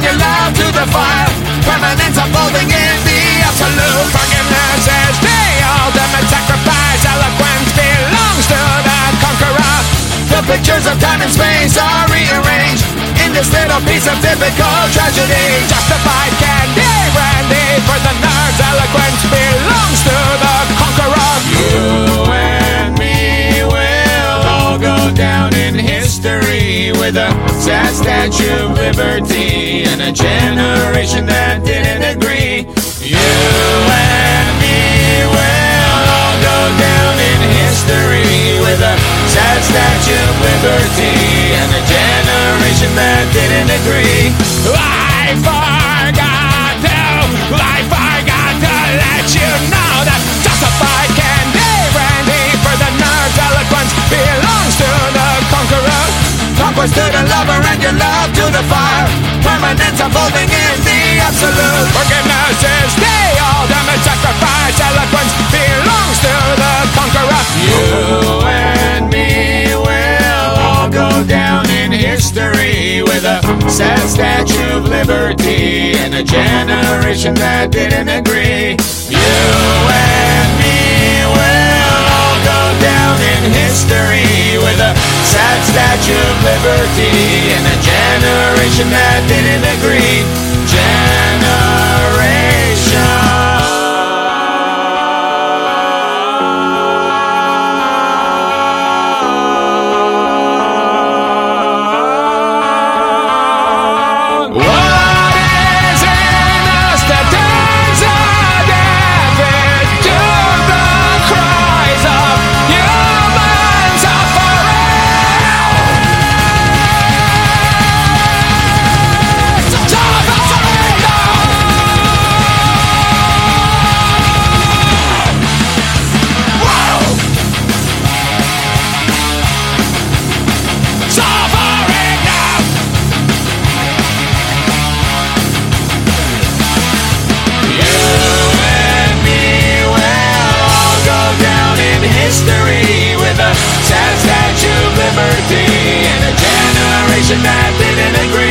your love to the fire. Permanence unfolding in the absolute. Forgiveness is the ultimate sacrifice. Eloquence belongs to the conqueror. The pictures of time and space are rearranged in this little piece of typical tragedy. Justified candy brandy for the nerds. Eloquence belongs to the conqueror. You and me will all go down in history with a sad Statue of Liberty and a generation that didn't agree. You and me will all go down in history with a sad Statue of Liberty and a generation that didn't agree. I forgot to let you know that justified candy brandy for the nerds. Eloquence belongs to the conqueror. Conquest to the lover and your love to the fire. Permanence unfolding in the absolute. Forgiveness is the ultimate sacrifice. Eloquence belongs to the conqueror. You and me will all go down in history with a sad Statue of Liberty and a generation that didn't agree. You and me will all go down in history with a sad Statue of Liberty and a generation that didn't agree. History with a sad Statue of Liberty and a generation that didn't agree.